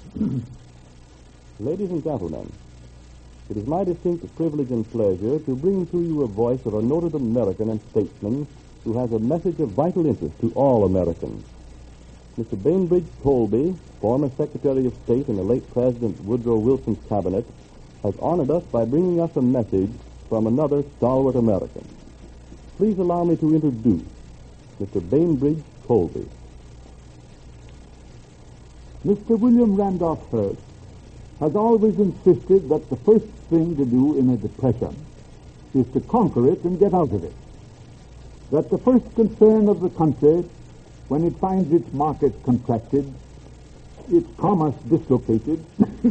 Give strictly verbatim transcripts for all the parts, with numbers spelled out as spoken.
Ladies and gentlemen, it is my distinct privilege and pleasure to bring to you a voice of a noted American and statesman who has a message of vital interest to all Americans. Mister Bainbridge Colby, former Secretary of State in the late President Woodrow Wilson's cabinet, has honored us by bringing us a message from another stalwart American. Please allow me to introduce Mister Bainbridge Colby. Mister William Randolph Hearst has always insisted that the first thing to do in a depression is to conquer it and get out of it. That the first concern of the country, when it finds its market contracted, its commerce dislocated,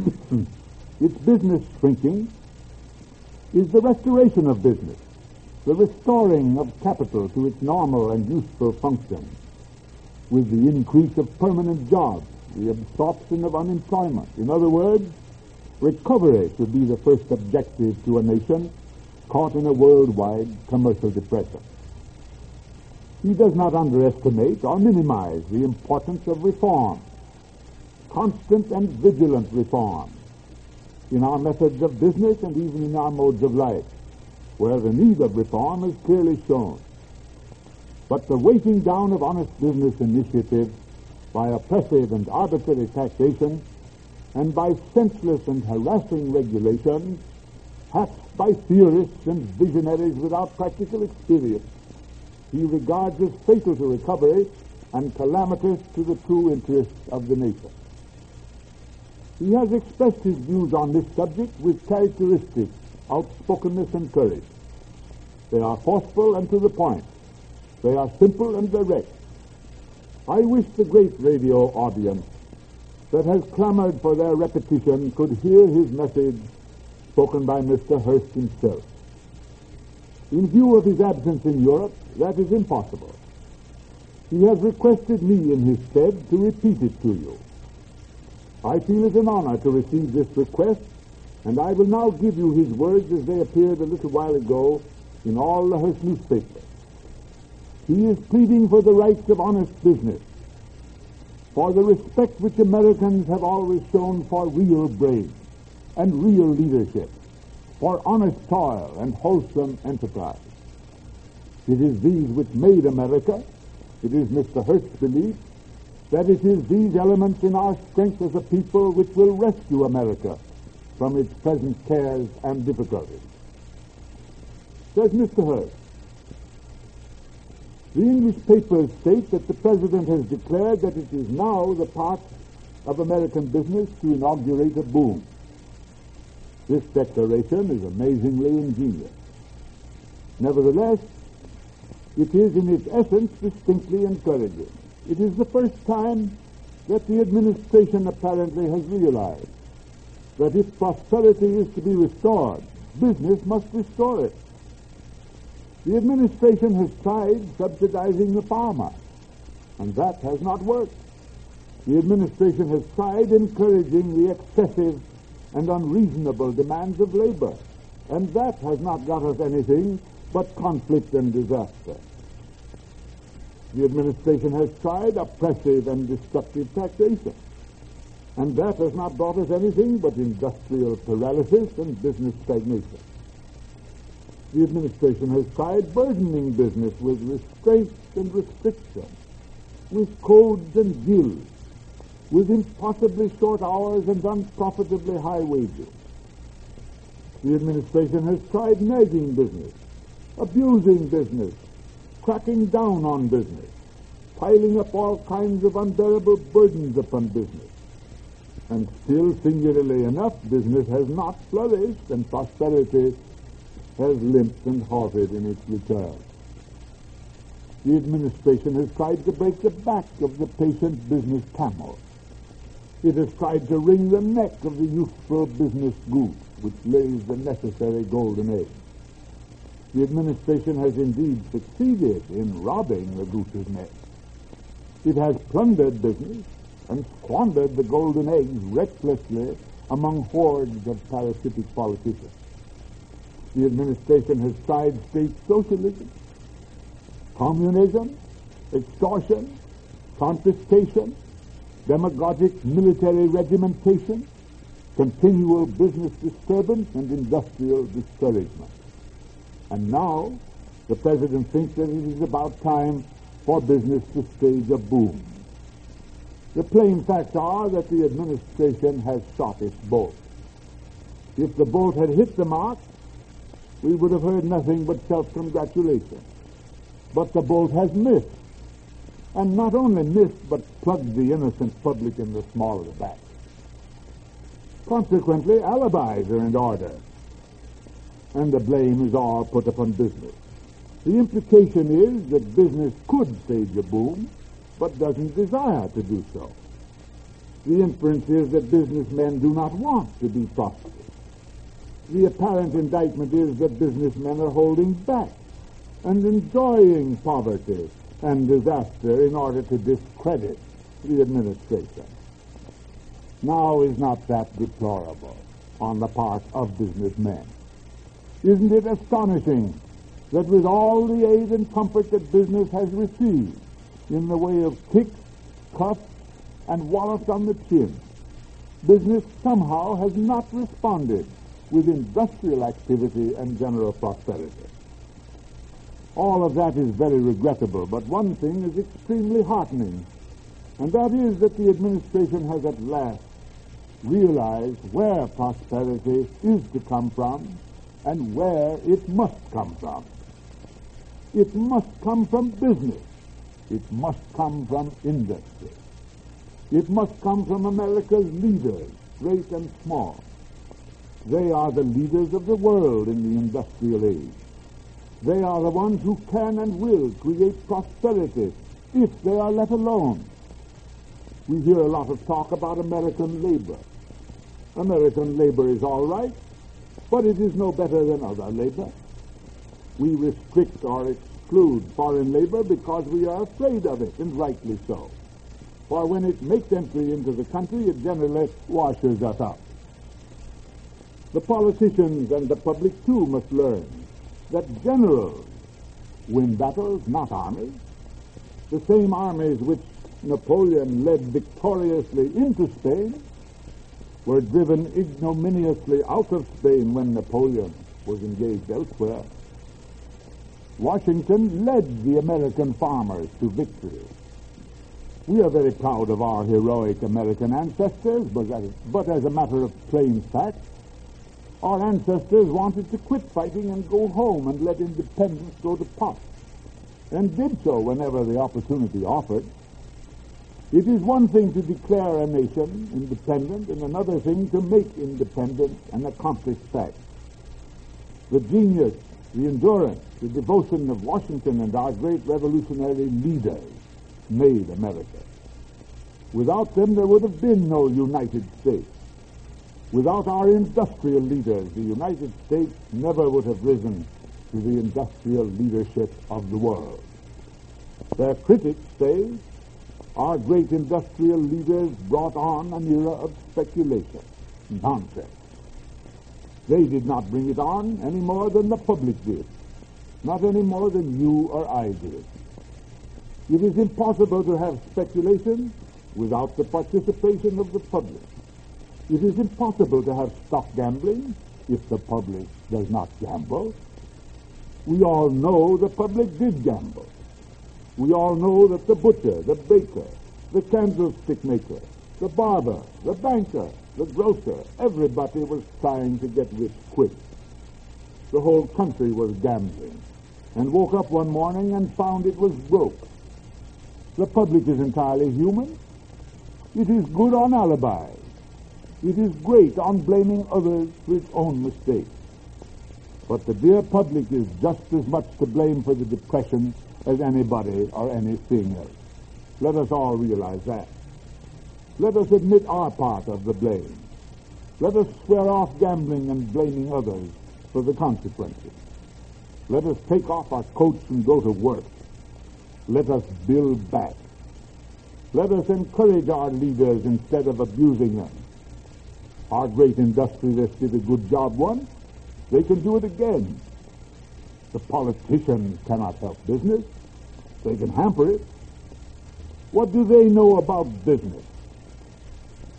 its business shrinking, is the restoration of business, the restoring of capital to its normal and useful function, with the increase of permanent jobs, the absorption of unemployment. In other words, recovery should be the first objective to a nation caught in a worldwide commercial depression. He does not underestimate or minimize the importance of reform, constant and vigilant reform, in our methods of business and even in our modes of life, where the need of reform is clearly shown. But the weighting down of honest business initiative by oppressive and arbitrary taxation and by senseless and harassing regulations, hatched by theorists and visionaries without practical experience, he regards as fatal to recovery and calamitous to the true interests of the nation. He has expressed his views on this subject with characteristic outspokenness and courage. They are forceful and to the point. They are simple and direct. I wish the great radio audience that has clamored for their repetition could hear his message spoken by Mister Hearst himself. In view of his absence in Europe, that is impossible. He has requested me in his stead to repeat it to you. I feel it an honor to receive this request, and I will now give you his words as they appeared a little while ago in all the Hearst newspapers. He is pleading for the rights of honest business, for the respect which Americans have always shown for real brains and real leadership, for honest toil and wholesome enterprise. It is these which made America. It is Mister Hearst's belief that it is these elements in our strength as a people which will rescue America from its present cares and difficulties. Says Mister Hearst, the English papers state that the President has declared that it is now the part of American business to inaugurate a boom. This declaration is amazingly ingenious. Nevertheless, it is in its essence distinctly encouraging. It is the first time that the administration apparently has realized that if prosperity is to be restored, business must restore it. The administration has tried subsidizing the farmer, and that has not worked. The administration has tried encouraging the excessive and unreasonable demands of labor, and that has not got us anything but conflict and disaster. The administration has tried oppressive and destructive taxation, and that has not brought us anything but industrial paralysis and business stagnation. The administration has tried burdening business with restraints and restrictions, with codes and gills, with impossibly short hours and unprofitably high wages. The administration has tried nagging business, abusing business, cracking down on business, piling up all kinds of unbearable burdens upon business. And still, singularly enough, business has not flourished, and prosperity has limped and halted in its return. The administration has tried to break the back of the patient business camel. It has tried to wring the neck of the youthful business goose, which lays the necessary golden egg. The administration has indeed succeeded in robbing the goose's nest. It has plundered business and squandered the golden eggs recklessly among hordes of parasitic politicians. The administration has tried state socialism, communism, extortion, confiscation, demagogic military regimentation, continual business disturbance, and industrial discouragement. And now, the President thinks that it is about time for business to stage a boom. The plain facts are that the administration has shot its bolt. If the bolt had hit the mark, we would have heard nothing but self-congratulation. But the bolt has missed. And not only missed, but plugged the innocent public in the small of the back. Consequently, alibis are in order, and the blame is all put upon business. The implication is that business could stage a boom, but doesn't desire to do so. The inference is that businessmen do not want to be prosperous. The apparent indictment is that businessmen are holding back and enjoying poverty and disaster in order to discredit the administration. Now, is not that deplorable on the part of businessmen? Isn't it astonishing that with all the aid and comfort that business has received in the way of kicks, cuffs, and wallops on the chin, business somehow has not responded with industrial activity and general prosperity? All of that is very regrettable, but one thing is extremely heartening, and that is that the administration has at last realized where prosperity is to come from and where it must come from. It must come from business. It must come from industry. It must come from America's leaders, great and small. They are the leaders of the world in the industrial age. They are the ones who can and will create prosperity if they are let alone. We hear a lot of talk about American labor. American labor is all right, but it is no better than other labor. We restrict or exclude foreign labor because we are afraid of it, and rightly so. For when it makes entry into the country, it generally washes us out. The politicians and the public, too, must learn that generals win battles, not armies. The same armies which Napoleon led victoriously into Spain were driven ignominiously out of Spain when Napoleon was engaged elsewhere. Washington led the American farmers to victory. We are very proud of our heroic American ancestors, but as, but as a matter of plain fact, our ancestors wanted to quit fighting and go home and let independence go to pot, and did so whenever the opportunity offered. It is one thing to declare a nation independent, and another thing to make independence an accomplished fact. The genius, the endurance, the devotion of Washington and our great revolutionary leaders made America. Without them, there would have been no United States. Without our industrial leaders, the United States never would have risen to the industrial leadership of the world. Their critics say our great industrial leaders brought on an era of speculation. Nonsense. They did not bring it on any more than the public did, not any more than you or I did. It is impossible to have speculation without the participation of the public. It is impossible to have stock gambling if the public does not gamble. We all know the public did gamble. We all know that the butcher, the baker, the candlestick maker, the barber, the banker, the grocer, everybody was trying to get rich quick. The whole country was gambling, and woke up one morning and found it was broke. The public is entirely human. It is good on alibis. It is great on blaming others for its own mistakes. But the dear public is just as much to blame for the depression as anybody or anything else. Let us all realize that. Let us admit our part of the blame. Let us swear off gambling and blaming others for the consequences. Let us take off our coats and go to work. Let us build back. Let us encourage our leaders instead of abusing them. Our great industrialists did a good job once. They can do it again. The politicians cannot help business. They can hamper it. What do they know about business?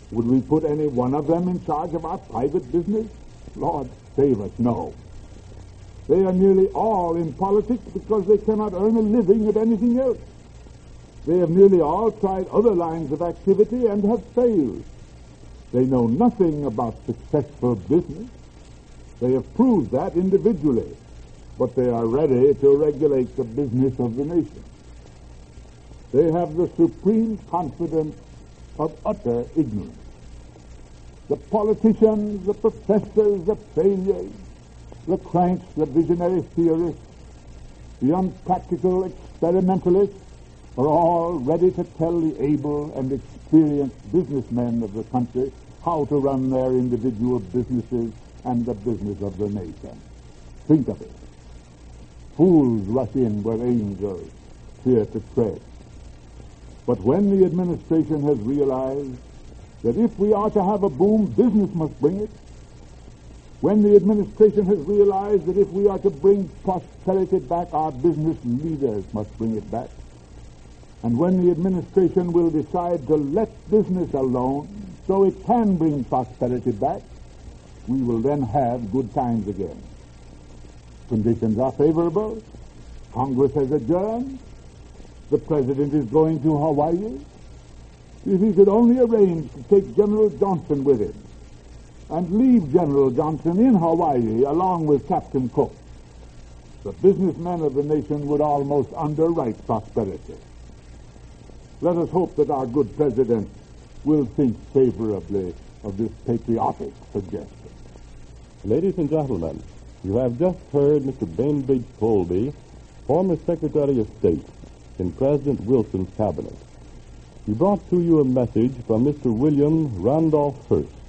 Would we put any one of them in charge of our private business? Lord save us, no. They are nearly all in politics because they cannot earn a living at anything else. They have nearly all tried other lines of activity and have failed. They know nothing about successful business. They have proved that individually, but they are ready to regulate the business of the nation. They have the supreme confidence of utter ignorance. The politicians, the professors, the failures, the cranks, the visionary theorists, the unpractical experimentalists are all ready to tell the able and experienced businessmen of the country how to run their individual businesses and the business of the nation. Think of it. Fools rush in where angels fear to tread. But when the administration has realized that if we are to have a boom, business must bring it, when the administration has realized that if we are to bring prosperity back, our business leaders must bring it back, and when the administration will decide to let business alone so it can bring prosperity back, we will then have good times again. Conditions are favorable. Congress has adjourned. The President is going to Hawaii. If he could only arrange to take General Johnson with him and leave General Johnson in Hawaii along with Captain Cook, the businessmen of the nation would almost underwrite prosperity. Let us hope that our good President will think favorably of this patriotic suggestion. Ladies and gentlemen, you have just heard Mister Bainbridge Colby, former Secretary of State in President Wilson's cabinet. He brought to you a message from Mister William Randolph Hearst,